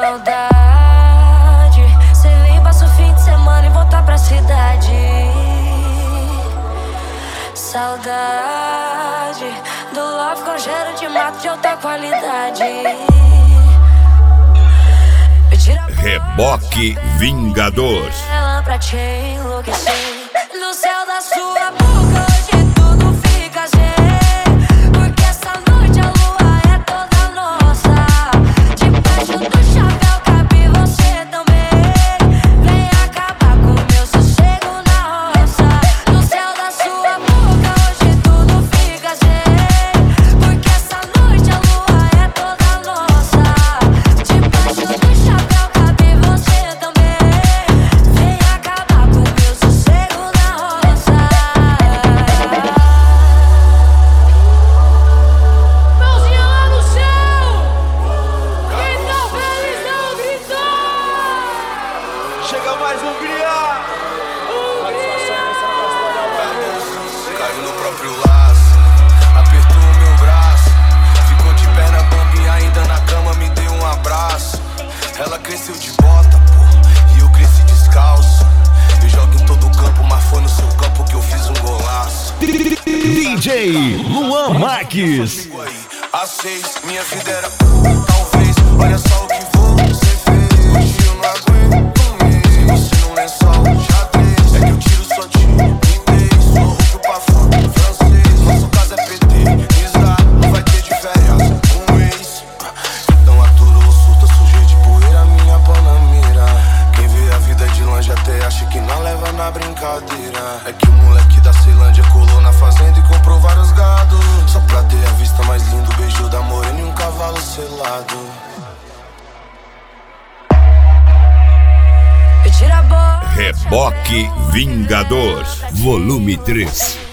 maldade. Cê vem, passa o fim de semana e volta pra cidade. Saudade do love com cheiro de mato de alta qualidade. Reboque Vingador. Ela pra te enlouquecer. No céu da sua boca hoje tudo fica sem. Porque essa noite a lua é toda nossa. Debaixo do chapéu cabe você também. Vem acabar com meu sossego na roça. No céu da sua boca hoje tudo fica sem. Porque essa noite a lua é toda nossa. Debaixo do chapéu cabe você também. Vem acabar com meu sossego na roça. Mãozinha lá no céu. Quem tá feliz não gritou. Chega mais um criar. Caiu no próprio laço, apertou o meu braço. Ficou de perna bamba e ainda na cama me deu um abraço. Ela cresceu de bota, pô, e eu cresci descalço. Eu jogo em todo campo, mas foi no seu campo que eu fiz um golaço. DJ Luan Marques. Às 6, minha vida era talvez. Olha só o que você fez. Hoje eu não aguento mais. Se você não é só xadrez, é que eu tiro só de inglês. Sou rouco pra fora, francês. Nosso caso é PT, Isla, não vai ter de férias um mês. Então aturou, surta, sujei de poeira, minha panamira. Quem vê a vida de longe até acha que não leva na brincadeira. É que o moleque da Ceilândia colou na fazenda e comprou vários gados. Só pra ter a vista mais linda, o beijo da morena e um cavalo selado. Tira a bola. Reboque Vingador, volume 3.